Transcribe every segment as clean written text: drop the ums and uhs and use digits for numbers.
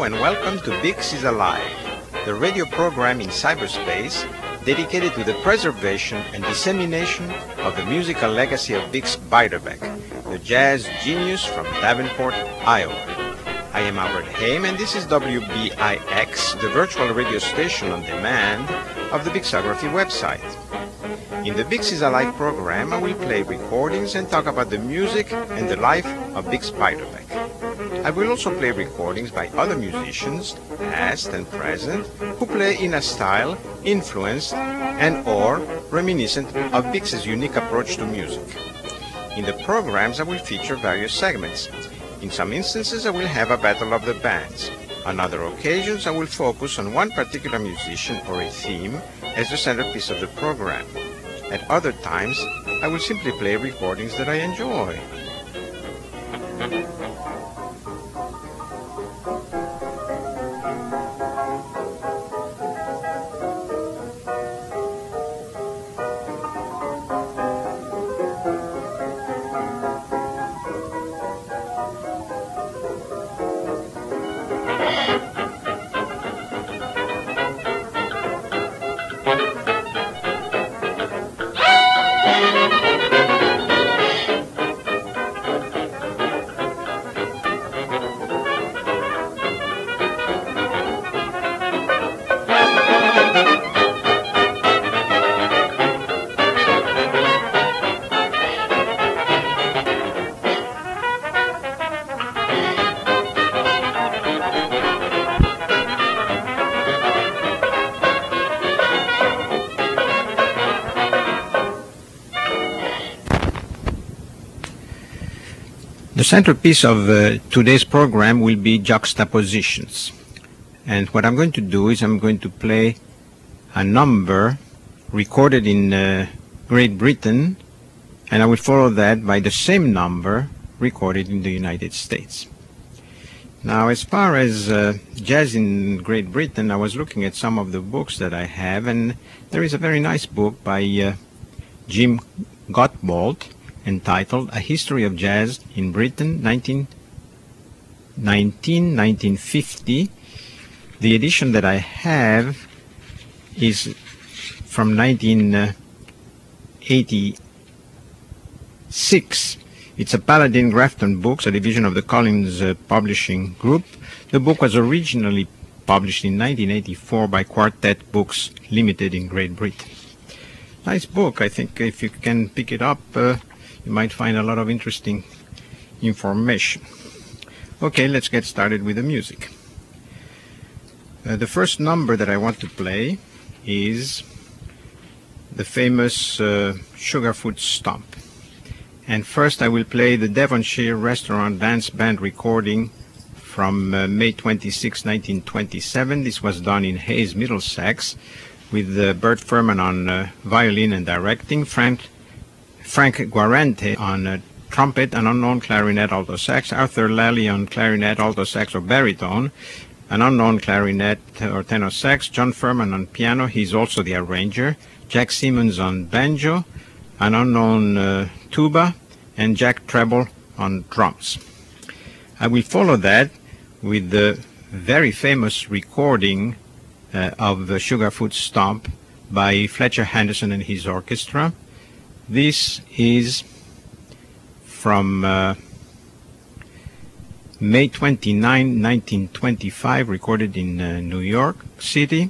and welcome to Bix is Alive, the radio program in cyberspace dedicated to the preservation and dissemination of the musical legacy of Bix Beiderbecke, the jazz genius from Davenport, Iowa. I am Albert Haim, and this is WBIX, the virtual radio station on demand of the Bixography website. In the Bix is Alive program, I will play recordings and talk about the music and the life of Bix Beiderbecke. I will also play recordings by other musicians, past and present, who play in a style influenced and or reminiscent of Bix's unique approach to music. In the programs, I will feature various segments. In some instances, I will have a battle of the bands. On other occasions, I will focus on one particular musician or a theme as the centerpiece of the program. At other times, I will simply play recordings that I enjoy. The centerpiece of today's program will be juxtapositions. And what I'm going to do is I'm going to play a number recorded in Great Britain, and I will follow that by the same number recorded in the United States. Now, as far as jazz in Great Britain, I was looking at some of the books that I have, and there is a very nice book by Jim Gottwald, entitled A History of Jazz in Britain, 1950. The edition that I have is from 1986. It's a Paladin Grafton Books, a division of the Collins Publishing Group. The book was originally published in 1984 by Quartet Books Limited in Great Britain. Nice book. I think if you can pick it up, you might find a lot of interesting information. Okay, let's get started with the music. The first number that I want to play is the famous Sugarfoot Stomp. And first I will play the Devonshire Restaurant Dance Band recording from May 26, 1927. This was done in Hayes, Middlesex, with Bert Furman on violin and directing, Frank Guarente on trumpet, an unknown clarinet, alto sax, Arthur Lally on clarinet, alto sax or baritone, an unknown clarinet or tenor sax, John Furman on piano, he's also the arranger, Jack Simmons on banjo, an unknown tuba, and Jack Treble on drums. I will follow that with the very famous recording of the Sugarfoot Stomp by Fletcher Henderson and his orchestra. This is from May 29, 1925, recorded in New York City.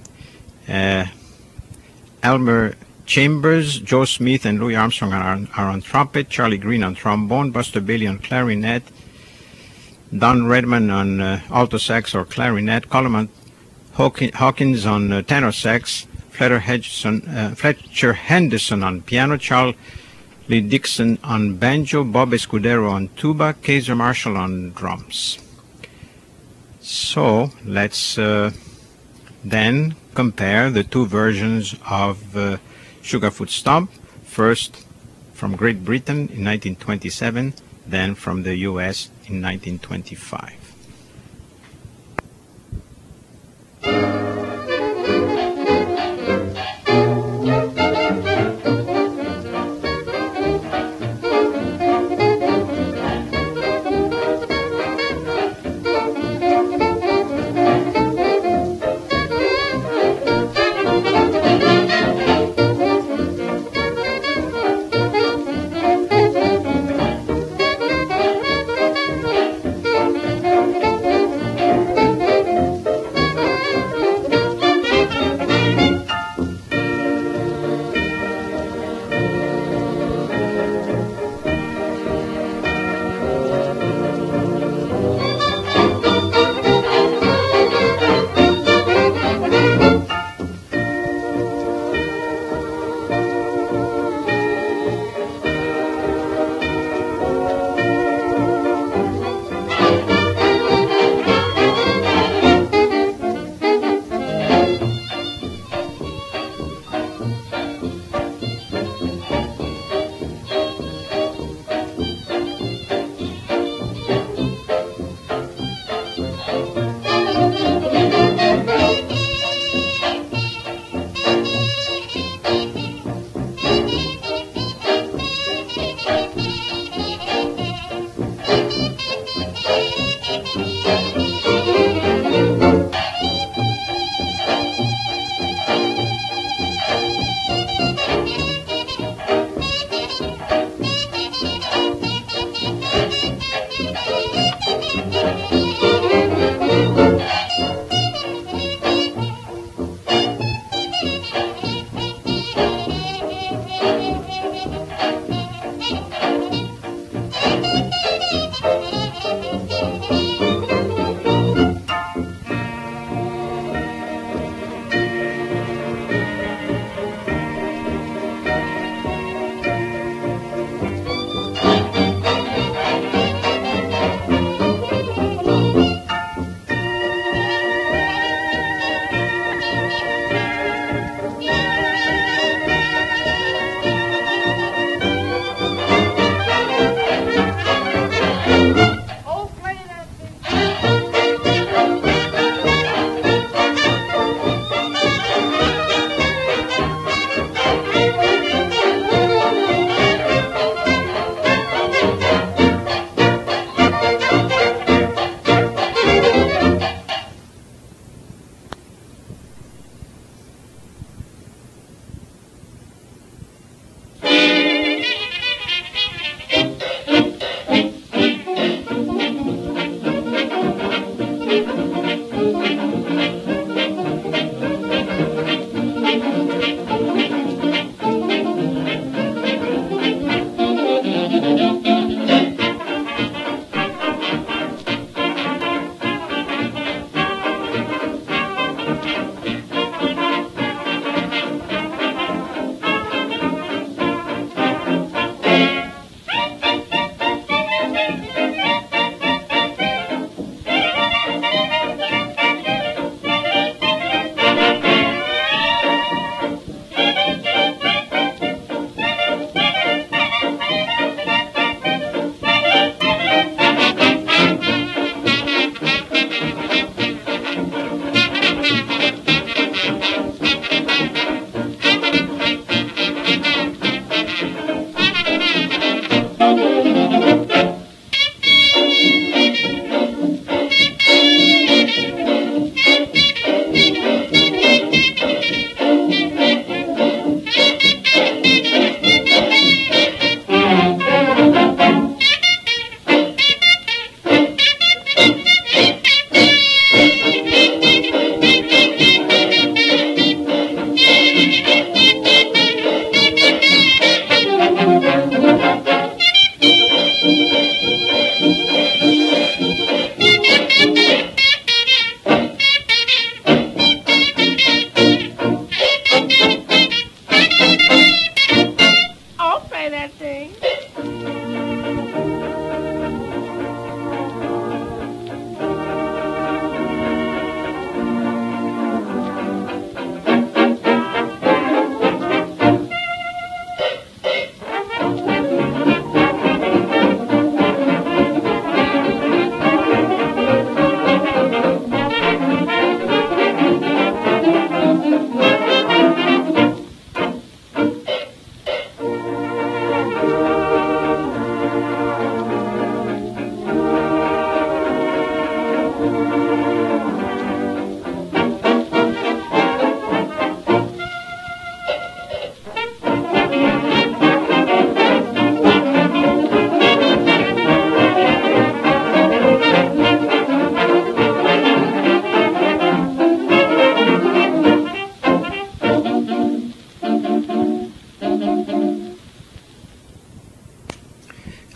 Elmer Chambers, Joe Smith, and Louis Armstrong are on trumpet, Charlie Green on trombone, Buster Bailey on clarinet, Don Redman on alto sax or clarinet, Coleman Hawkins on tenor sax, Fletcher Henderson on piano, Charlie Dixon on banjo, Bob Escudero on tuba, Kaiser Marshall on drums. So let's then compare the two versions of Sugarfoot Stomp, first from Great Britain in 1927, then from the US in 1925.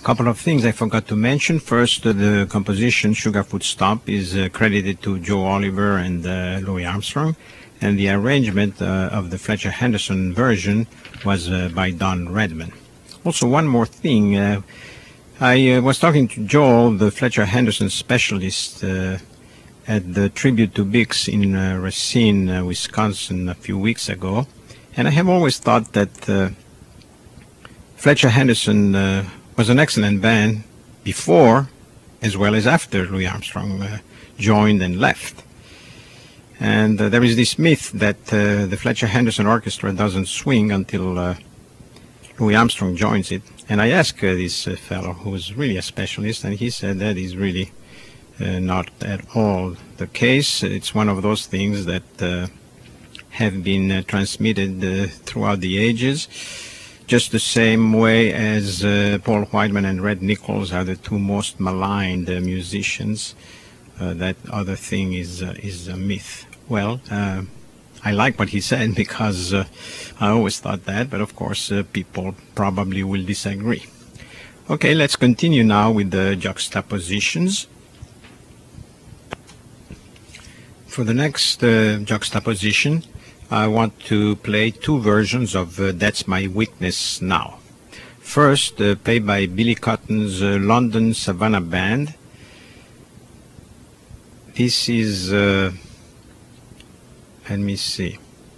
couple of things I forgot to mention. First, the composition Sugarfoot Stomp is credited to Joe Oliver and Louis Armstrong, and the arrangement of the Fletcher Henderson version was by Don Redman. Also, one more thing. I was talking to Joel, the Fletcher Henderson specialist, at the Tribute to Bix in Racine, Wisconsin, a few weeks ago, and I have always thought that Fletcher Henderson was an excellent band before as well as after Louis Armstrong joined and left. And there is this myth that the Fletcher Henderson Orchestra doesn't swing until Louis Armstrong joins it. And I asked this fellow, who was really a specialist, and he said that is really not at all the case. It's one of those things that have been transmitted throughout the ages, just the same way as Paul Whiteman and Red Nichols are the two most maligned musicians. That other thing is a myth. Well, I like what he said because I always thought that, but of course people probably will disagree. Okay, let's continue now with the juxtapositions. For the next juxtaposition, I want to play two versions of That's My Weakness Now. First, played by Billy Cotton's London Savannah Band. This is, let me see.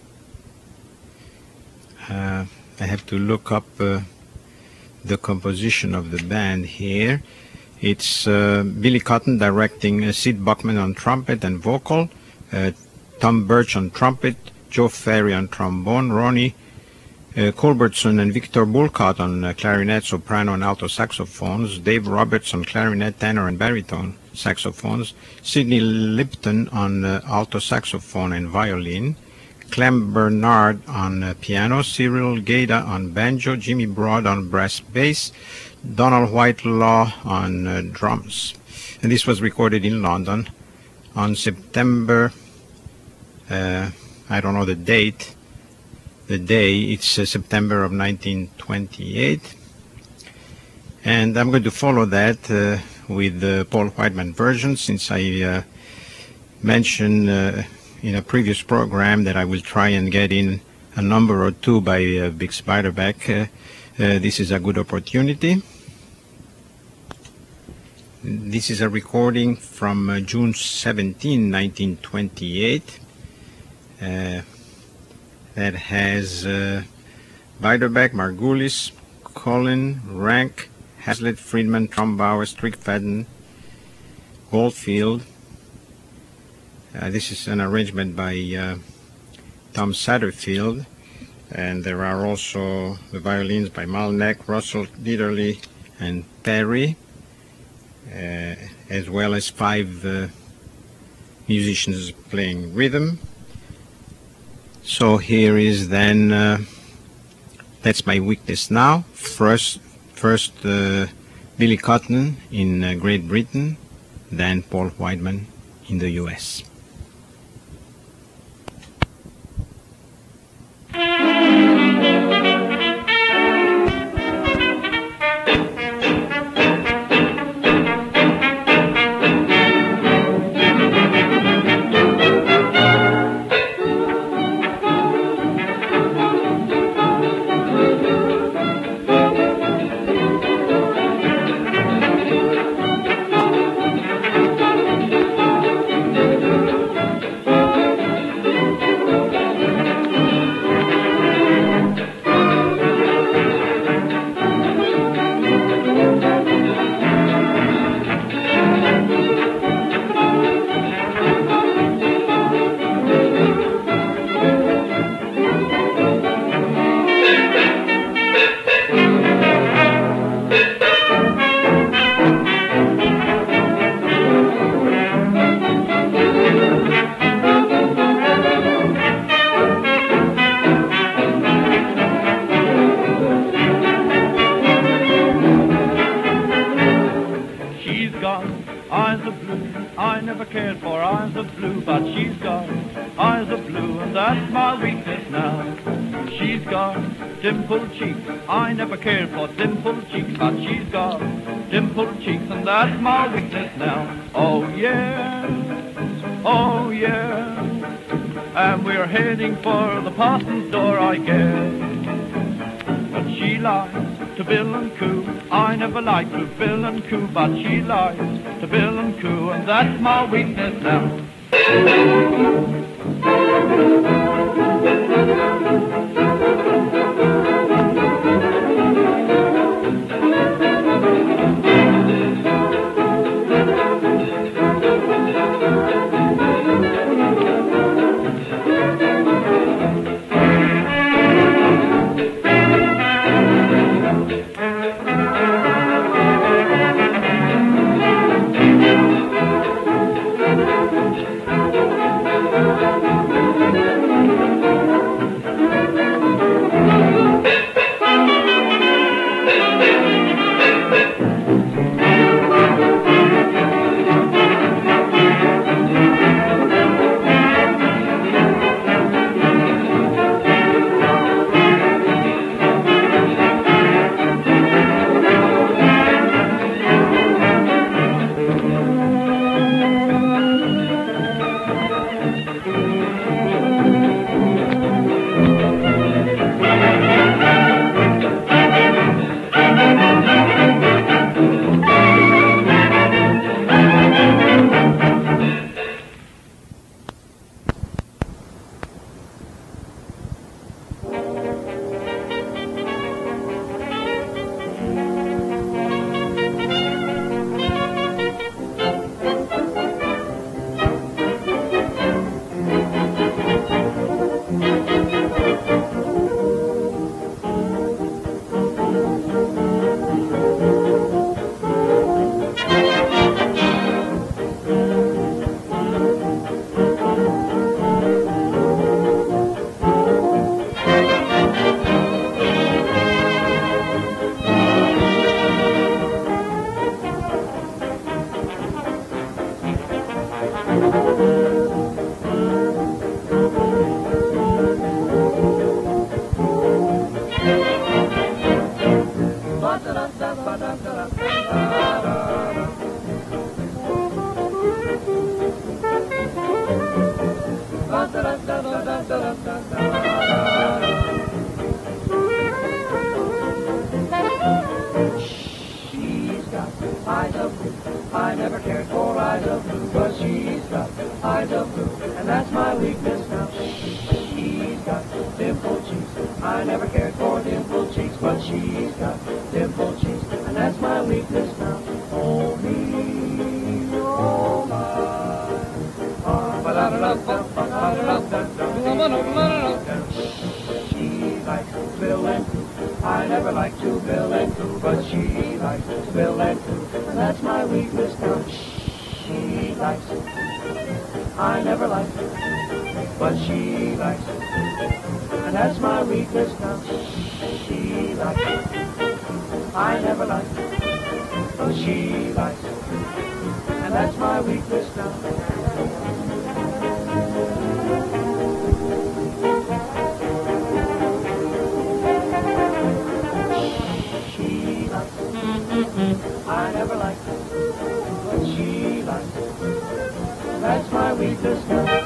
I have to look up the composition of the band here. It's Billy Cotton directing Sid Buckman on trumpet and vocal, Tom Birch on trumpet, Joe Ferry on trombone, Ronnie Culbertson and Victor Bulcott on clarinet, soprano, and alto saxophones, Dave Roberts on clarinet, tenor, and baritone saxophones, Sidney Lipton on alto saxophone and violin, Clem Bernard on piano, Cyril Gaida on banjo, Jimmy Broad on brass bass, Donald Whitelaw on drums. And this was recorded in London on September, I don't know the date, it's September of 1928. And I'm going to follow that with the Paul Whiteman version, since I mentioned in a previous program that I will try and get in a number or two by Bix Beiderbecke. This is a good opportunity. This is a recording from June 17, 1928. That has Beiderbecke, Margulis, Collin, Rank, Hazlitt, Friedman, Trombauer, Strickfaden, Goldfield. This is an arrangement by Tom Satterfield, and there are also the violins by Malneck, Russell, Dieterle, and Perry, as well as 5 musicians playing rhythm. So here is then That's My Weakness Now. First Billy Cotton in Great Britain, then Paul Whiteman in the US. Dimple cheeks, I never cared for dimple cheeks, but she's got dimpled cheeks, and that's my weakness now. Oh yeah, oh yeah, and we're heading for the parson's door, I guess. But she lies to Bill and Coo. I never liked to Bill and Coo, but she lies to Bill and Coo, and that's my weakness now. She's got eyes of blue. I never cared for eyes of blue, but she's got eyes of blue, and that's my weakness now. She's got dimpled cheeks. I never cared for dimpled cheeks, but she's got dimpled cheeks, and that's my weakness now. Oh me, oh my. She likes Bill and Coo. I never liked to Bill and Coo, but she likes Bill and Coo, and that's my weakness now. She likes it. I never liked it, but she likes it, and that's my weakness now. She likes it. I never liked it, but she likes it, and that's my weakness now. I never liked it, but she likes it. That's my weakness now.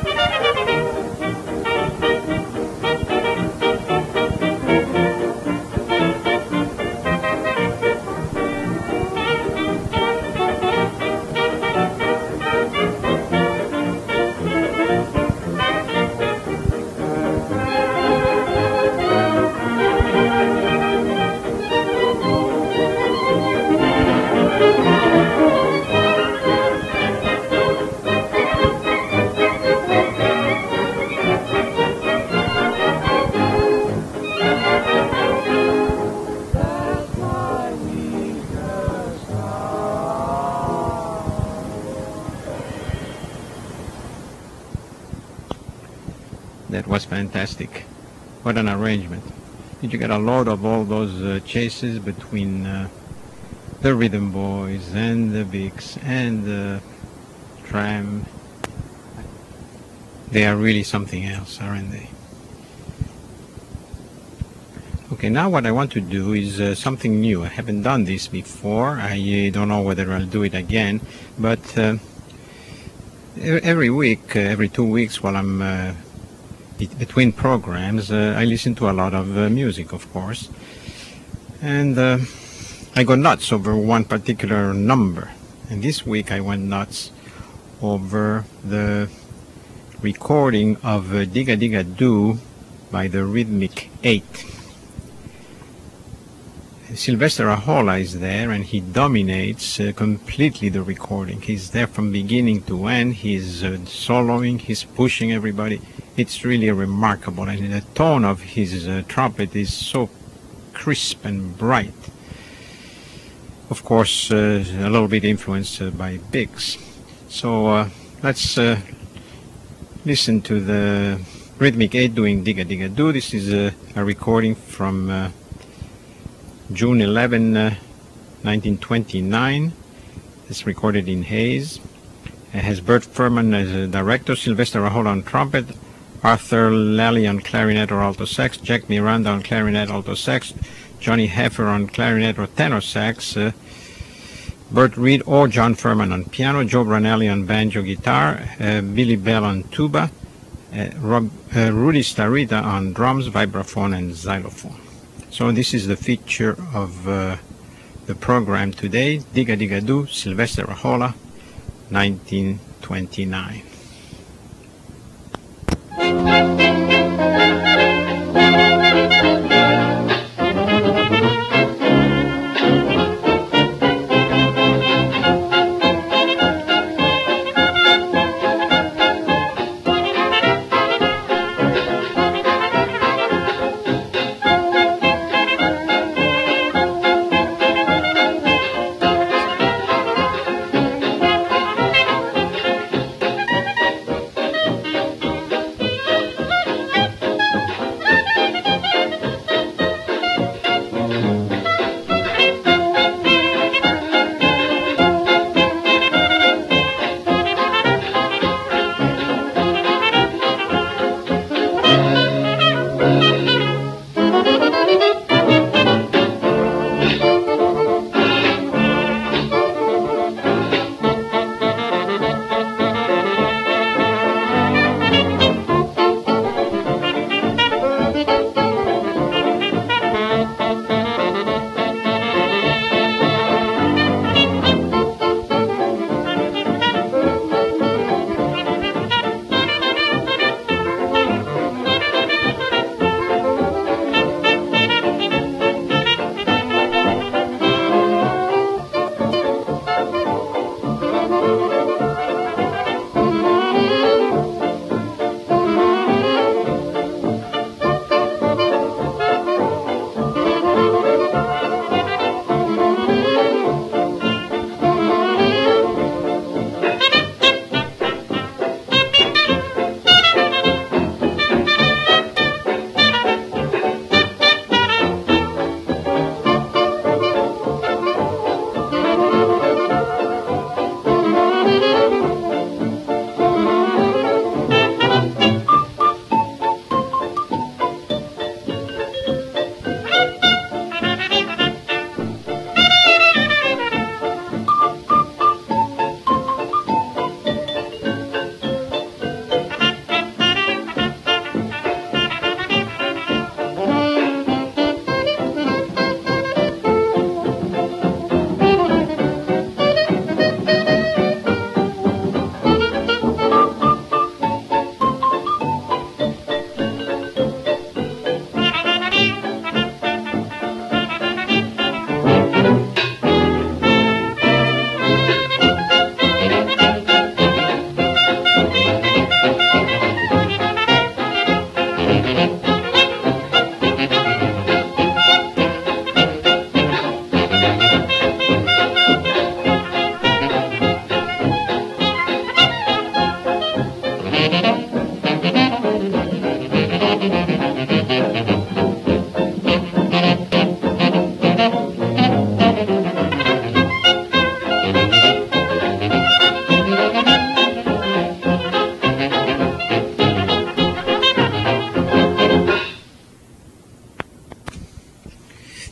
That was fantastic. What an arrangement. Did you get a load of all those chases between the Rhythm Boys and the Bigs and the Tram? They are really something else, aren't they? Okay, now what I want to do is something new. I haven't done this before. I don't know whether I'll do it again, but every week, every 2 weeks while I'm between programs, I listen to a lot of music, of course. And I go nuts over one particular number. And this week I went nuts over the recording of Digga Digga Do by the Rhythmic 8. Sylvester Ahola is there, and he dominates completely the recording. He's there from beginning to end. He's soloing, he's pushing everybody. It's really remarkable, and the tone of his trumpet is so crisp and bright. Of course, a little bit influenced by Biggs. So let's listen to the Rhythmic 8 doing Digga Digga Do. This is a recording from June 11, 1929. It's recorded in Hayes. It has Bert Furman as a director, Sylvester Ahola on trumpet, Arthur Lally on clarinet or alto sax, Jack Miranda on clarinet, alto sax, Johnny Heffer on clarinet or tenor sax, Bert Reed or John Furman on piano, Joe Branelli on banjo guitar, Billy Bell on tuba, Rudy Starita on drums, vibraphone, and xylophone. So this is the feature of the program today, Digga Digga Do, Sylvester Ahola, 1929.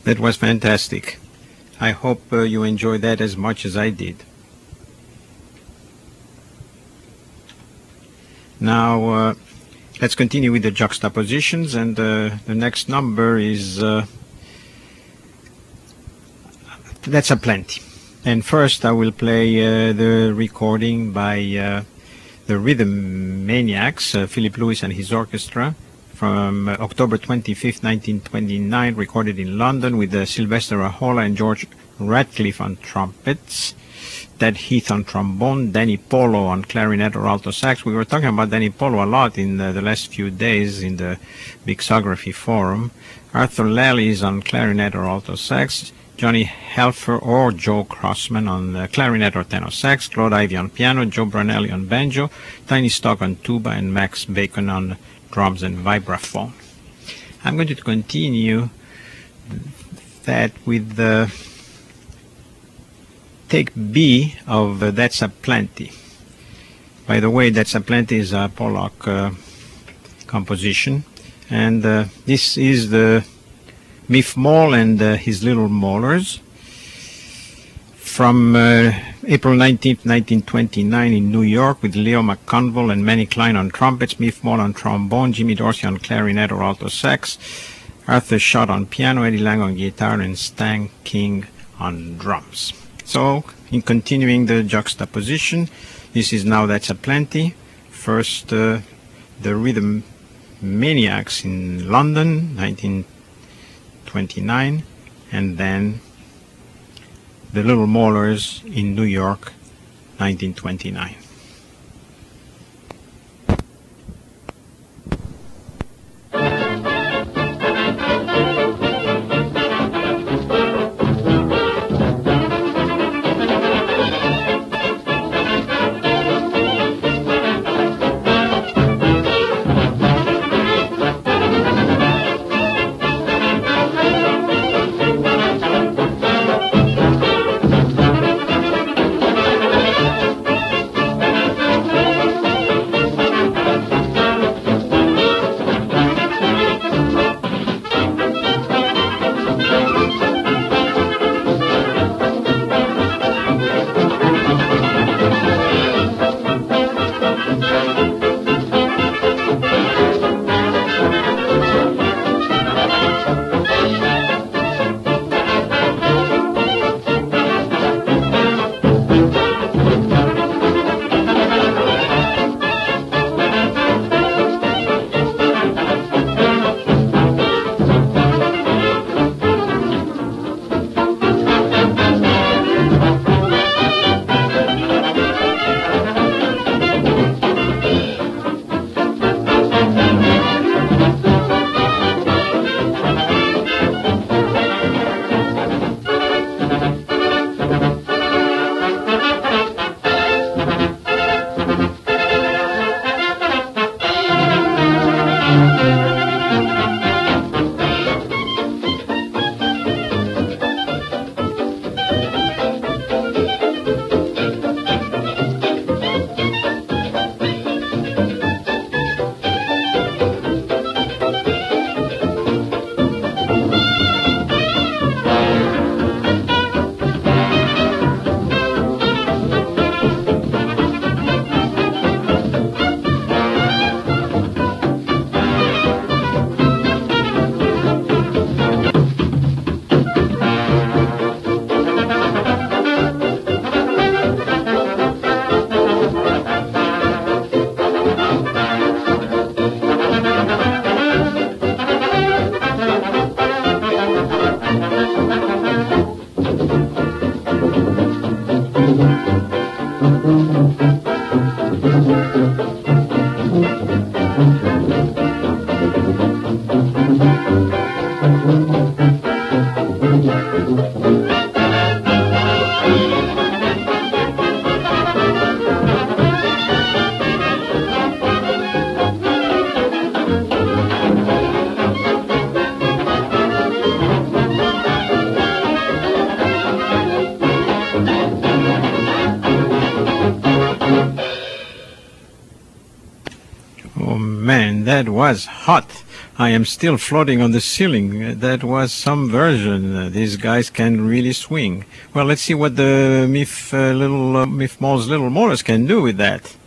That was fantastic. I hope you enjoyed that as much as I did. Now, let's continue with the juxtapositions, and the next number is That's a Plenty. And first I will play the recording by the Rhythm Maniacs, Philip Lewis and his orchestra, from October 25th, 1929, recorded in London with Sylvester Ahola and George Radcliffe on trumpets, Ted Heath on trombone, Danny Polo on clarinet or alto sax. We were talking about Danny Polo a lot in the last few days in the Mixography forum. Arthur Lally is on clarinet or alto sax, Johnny Helfer or Joe Crossman on clarinet or tenor sax, Claude Ivy on piano, Joe Brunelli on banjo, Tiny Stock on tuba, and Max Bacon on drums and vibraphone. I'm going to continue that with the take B of That's a Plenty. By the way, That's a Plenty is a Pollock composition, and this is the Miff Mall and his Little Maulers from April 19th, 1929 in New York, with Leo McConville and Manny Klein on trumpets, Miff Mall on trombone, Jimmy Dorsey on clarinet or alto sax, Arthur Schott on piano, Eddie Lang on guitar, and Stan King on drums. So, in continuing the juxtaposition, this is now That's a Plenty. First, the Rhythm Maniacs in London, 1929, and then the Little Maulers in New York, 1929. man, that was hot. I am still floating on the ceiling. That was some version. These guys can really swing. Well, let's see what the Miff Mall's Little Motors can do with that.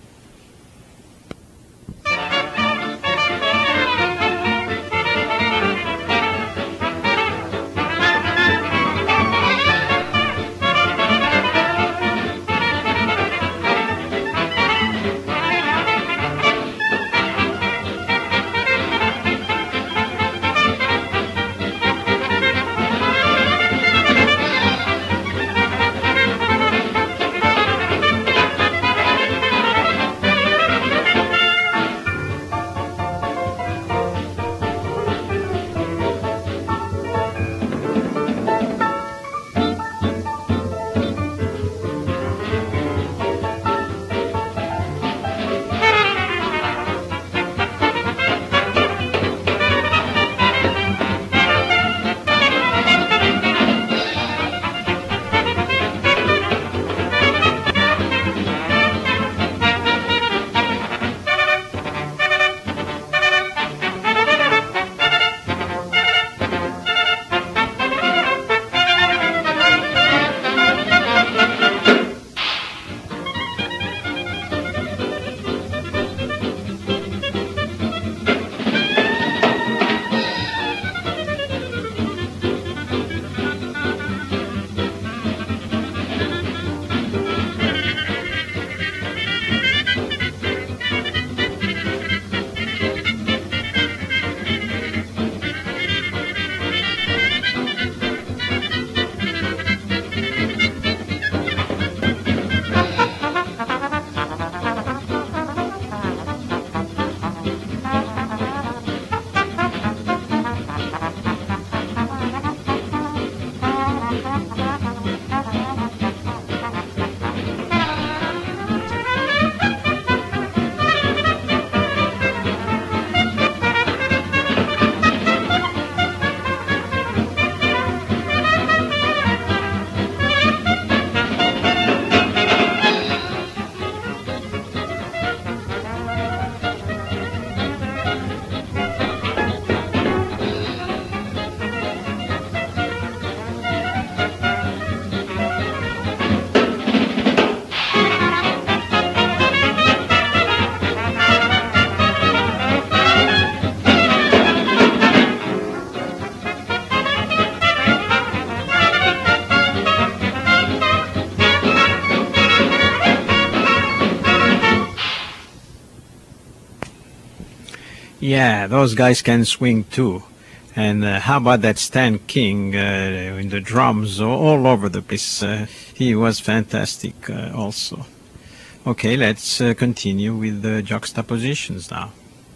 Yeah, those guys can swing too. And how about that Stan King in the drums all over the place? He was fantastic also. Okay, let's continue with the juxtapositions now.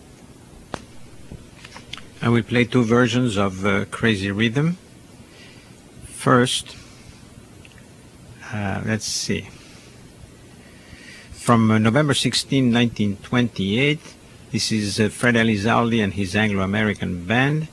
I will play two versions of Crazy Rhythm. First, let's see. From November 16, 1928, this is Fred Elizalde and his Anglo-American band.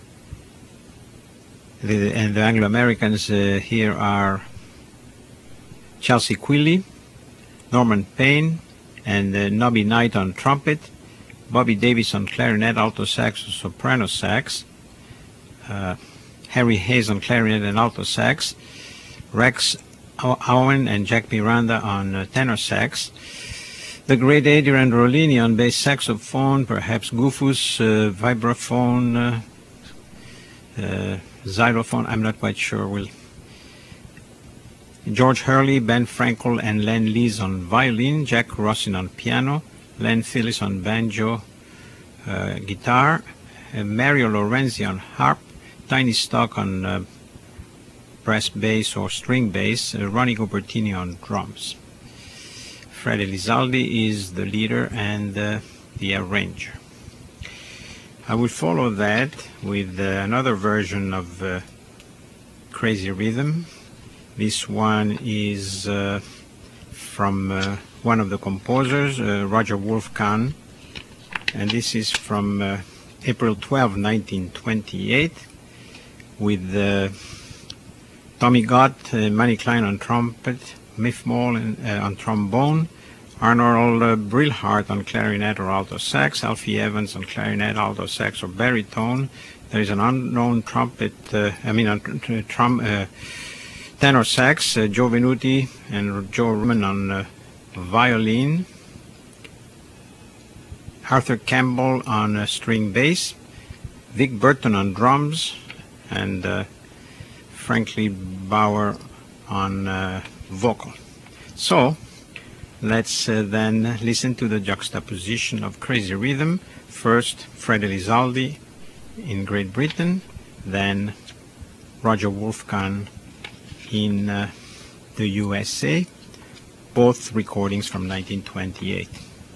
And the Anglo-Americans here are Chelsea Quilly, Norman Payne, and Nobby Knight on trumpet, Bobby Davis on clarinet, alto sax, and soprano sax, Harry Hayes on clarinet and alto sax, Rex Owen and Jack Miranda on tenor sax, the great Adrian Rollini on bass saxophone, perhaps Goofus, vibraphone, xylophone, I'm not quite sure. George Hurley, Ben Frankel, and Len Lees on violin, Jack Rossin on piano, Len Phillips on banjo, guitar, Mario Lorenzi on harp, Tiny Stock on brass bass or string bass, Ronnie Gobertini on drums. Fred Elizalde is the leader and the arranger. I will follow that with another version of Crazy Rhythm. This one is from one of the composers, Roger Wolf-Kahn, and this is from April 12, 1928, with Tommy Gott, Manny Klein on trumpet, Miff Mall on trombone, Arnold Brilhart on clarinet or alto sax, Alfie Evans on clarinet, alto sax, or baritone. There is an unknown tenor sax, Joe Venuti and Joe Roman on violin, Arthur Campbell on string bass, Vic Burton on drums, and Frankie Bauer on vocal. So let's then listen to the juxtaposition of Crazy Rhythm. First, Fred Elizalde in Great Britain, then Roger Wolfgang in the USA, both recordings from 1928.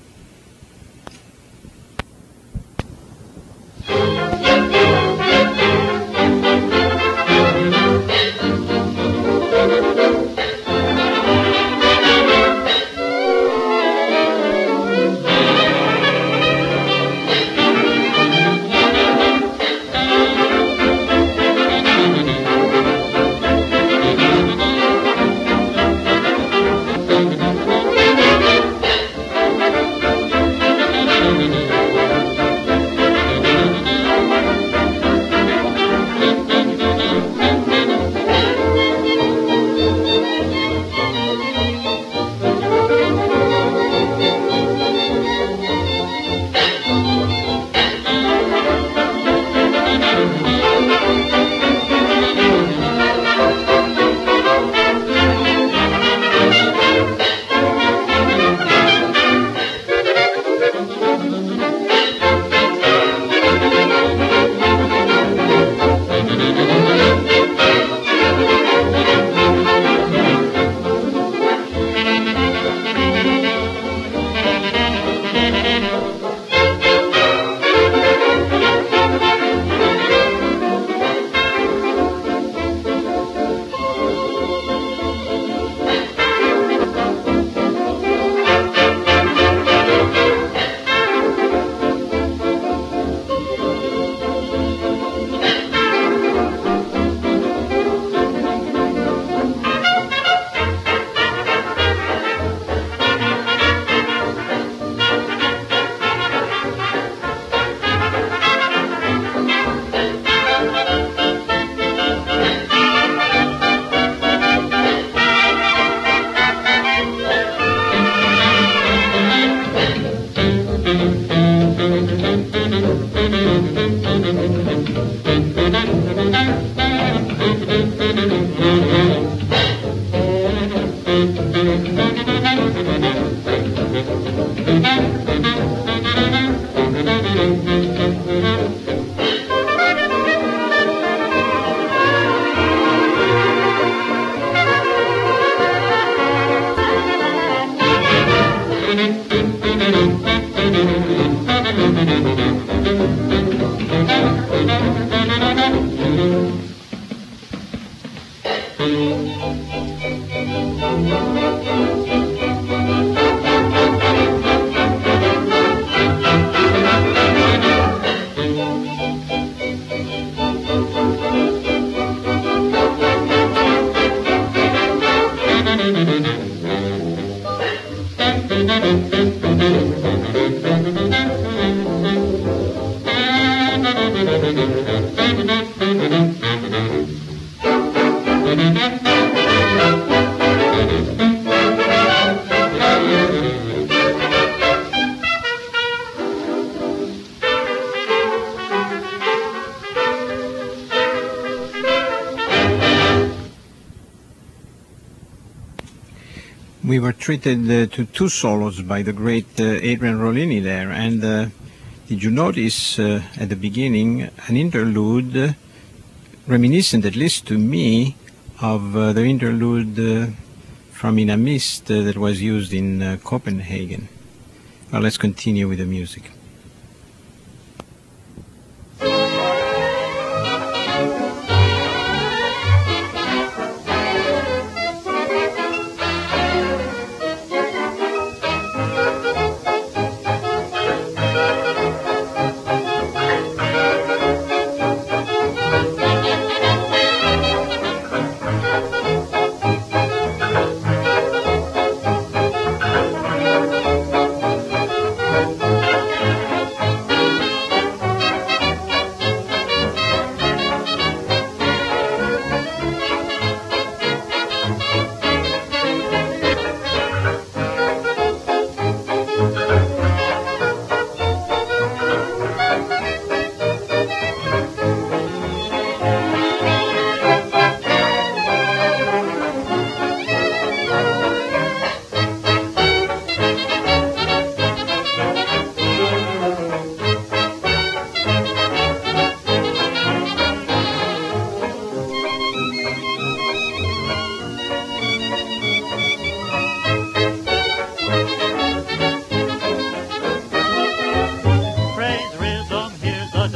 We were treated to two solos by the great Adrian Rollini there, and did you notice at the beginning an interlude reminiscent, at least to me, of the interlude from In a Mist that was used in Copenhagen? Well, let's continue with the music.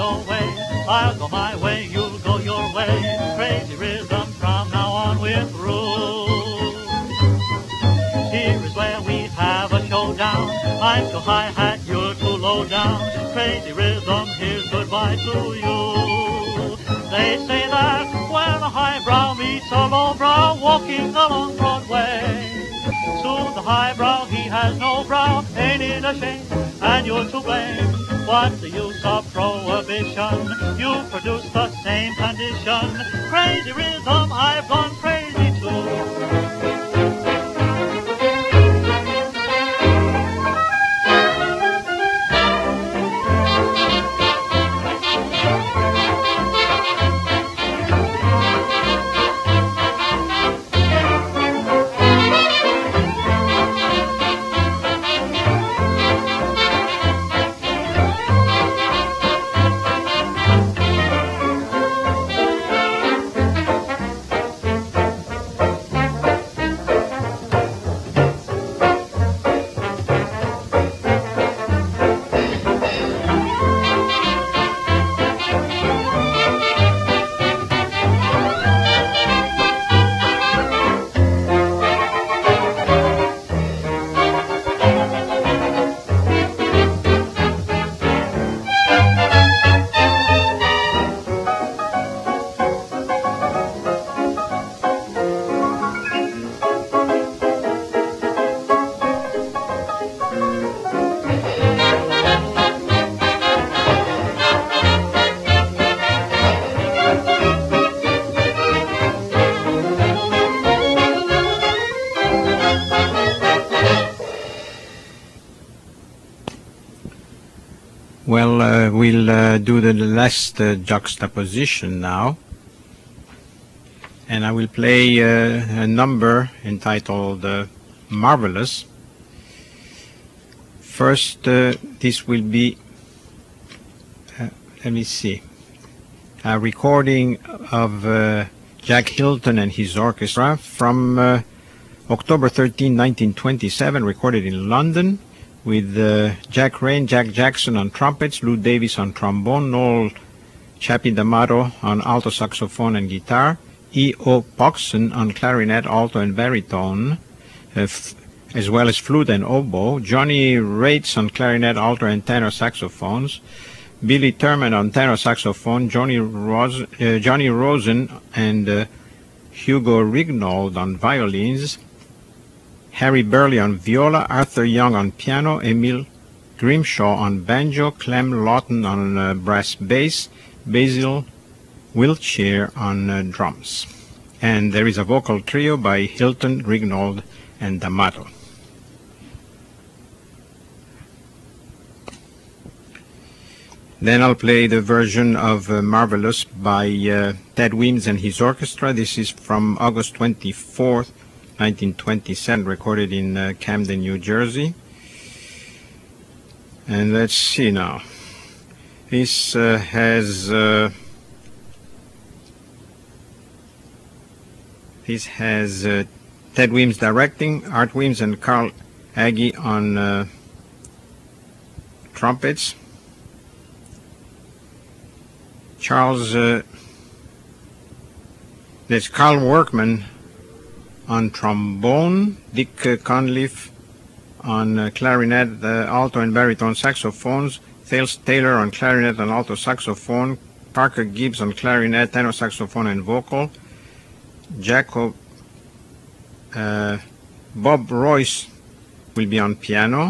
your way, I'll go my way, you'll go your way. Crazy rhythm, from now on we're through. Here is where we have a showdown. I'm too high hat, you're too low down. Crazy rhythm, here's goodbye to you. They say that when a highbrow meets a lowbrow walking along Broadway, to the highbrow he has no brow, ain't it a shame? And you're to blame. What's the use of prohibition? You produce the same condition. Crazy rhythm, I've gone crazy too. Well, we'll do the last juxtaposition now, and I will play a number entitled Marvelous. First, this will be, let me see, a recording of Jack Hilton and his orchestra from October 13, 1927, recorded in London, with Jack Rain, Jack Jackson on trumpets, Lou Davis on trombone, Noel Chappie D'Amato on alto saxophone and guitar, E.O. Poxon on clarinet, alto and baritone, as well as flute and oboe, Johnny Rates on clarinet, alto and tenor saxophones, Billy Thurman on tenor saxophone, Johnny Rosen and Hugo Rignold on violins, Harry Burley on viola, Arthur Young on piano, Emil Grimshaw on banjo, Clem Lawton on brass bass, Basil Wiltshire on drums. And there is a vocal trio by Hilton, Rignold, and D'Amato. Then I'll play the version of Marvelous by Ted Weems and his orchestra. This is from August 24th, 1927, recorded in Camden, New Jersey. And let's see now. This has Ted Weems directing, Art Weems and Carl Aggie on trumpets, there's Carl Workman on trombone, Dick Conliffe on clarinet, alto and baritone saxophones, Thales Taylor on clarinet and alto saxophone, Parker Gibbs on clarinet, tenor saxophone and vocal, Bob Royce will be on piano,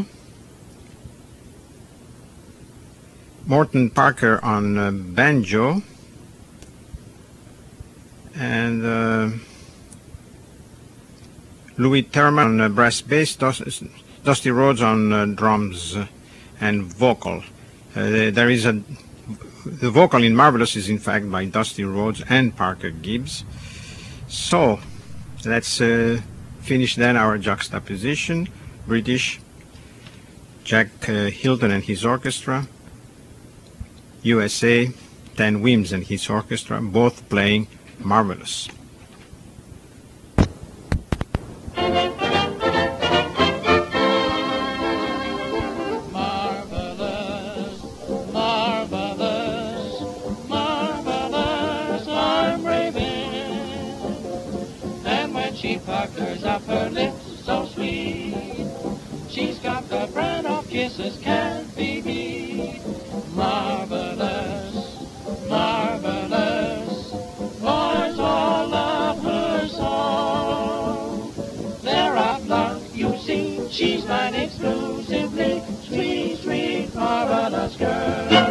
Morton Parker on banjo, and Louis Thurman on brass bass, Dusty Rhodes on drums and vocal. The vocal in Marvelous is in fact by Dusty Rhodes and Parker Gibbs. So let's finish then our juxtaposition. British, Jack Hilton and his orchestra. USA, Ted Weems and his orchestra, both playing Marvelous. Marvelous, marvelous, the curves of her lips so sweet. She's got the brand of kisses can't be beat. Marvelous, marvelous, boys all love her so. They're of luck, you see, she's mine exclusively. Sweet, sweet, marvelous girl.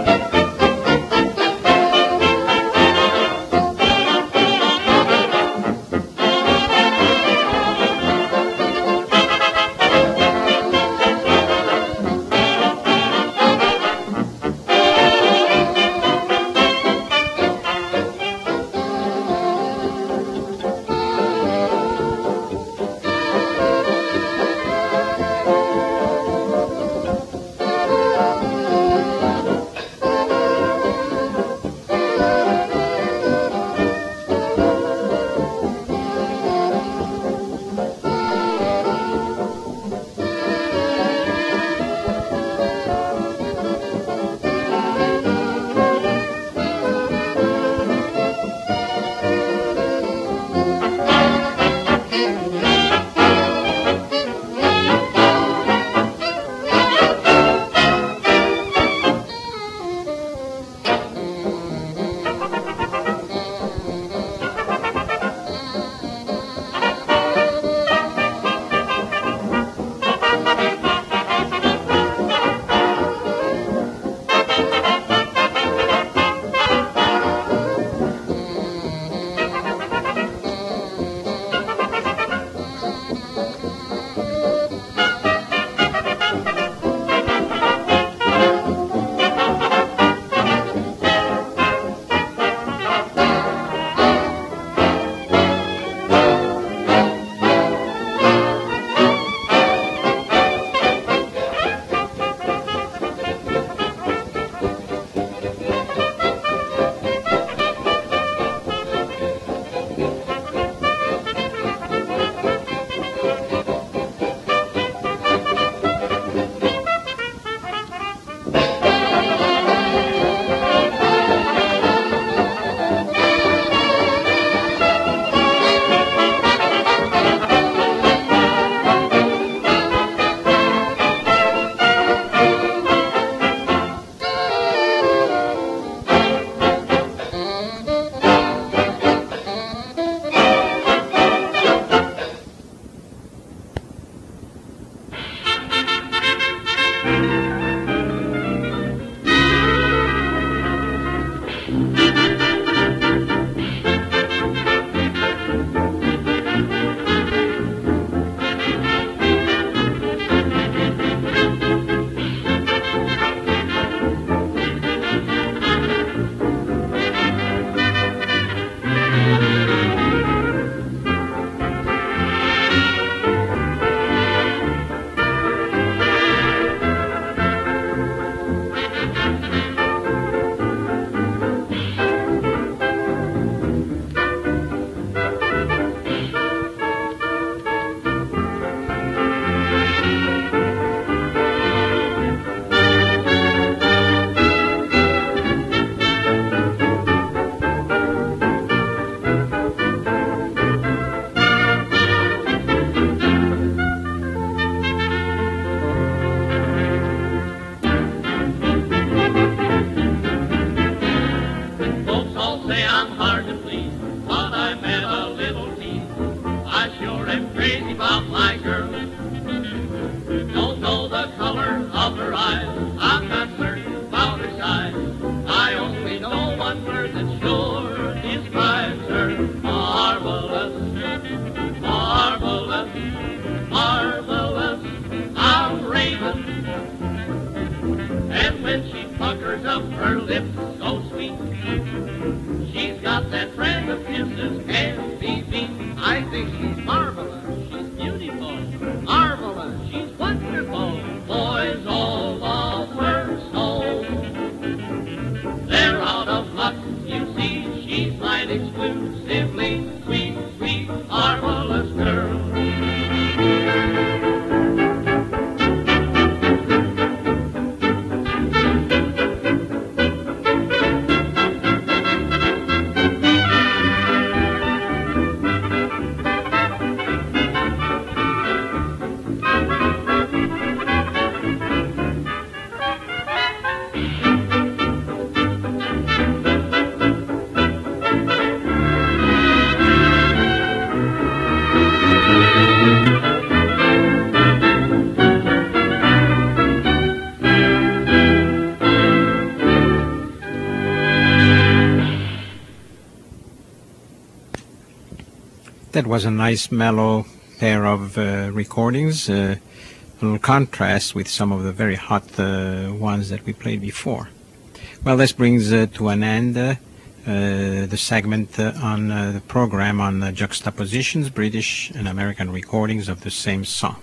That was a nice mellow pair of recordings, a little contrast with some of the very hot ones that we played before. Well, this brings to an end the segment on the program on juxtapositions, British and American recordings of the same song.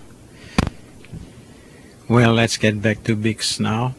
Well, let's get back to Bix now.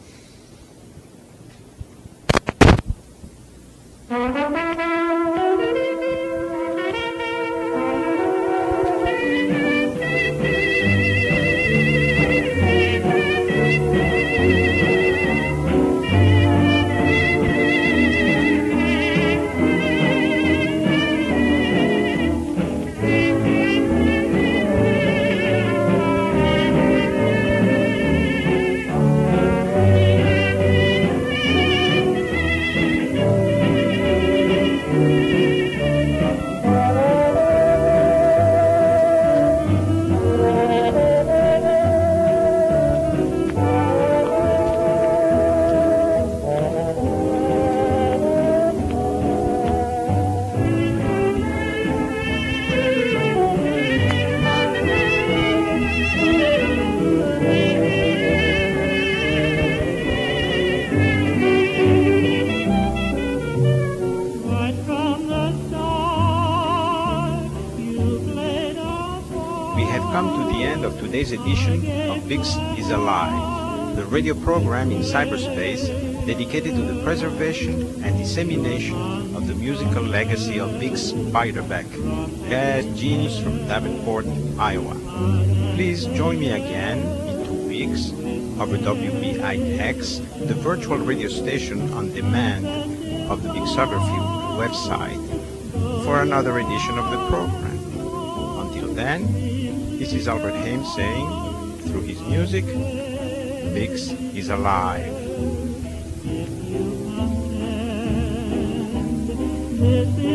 Today's edition of Bix is Alive, the radio program in cyberspace dedicated to the preservation and dissemination of the musical legacy of Bix Beiderbecke, jazz genius from Davenport, Iowa. Please join me again in 2 weeks over WBIX, the virtual radio station on demand of the Bixography website, for another edition of the program. Until then, this is Albert Haim saying, through his music, Bix is alive. This is